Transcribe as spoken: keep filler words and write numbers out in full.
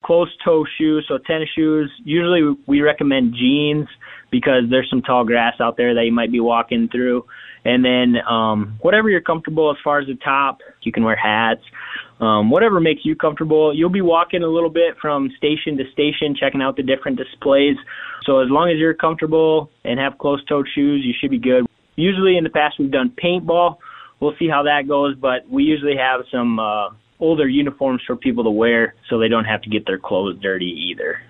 closed-toe shoes, so tennis shoes. Usually we recommend jeans because there's some tall grass out there that you might be walking through. And then um, whatever you're comfortable as far as the top, you can wear hats. Um, whatever makes you comfortable. You'll be walking a little bit from station to station, checking out the different displays. So as long as you're comfortable and have closed-toed shoes, you should be good. Usually in the past we've done paintball. We'll see how that goes, but we usually have some uh, older uniforms for people to wear so they don't have to get their clothes dirty either.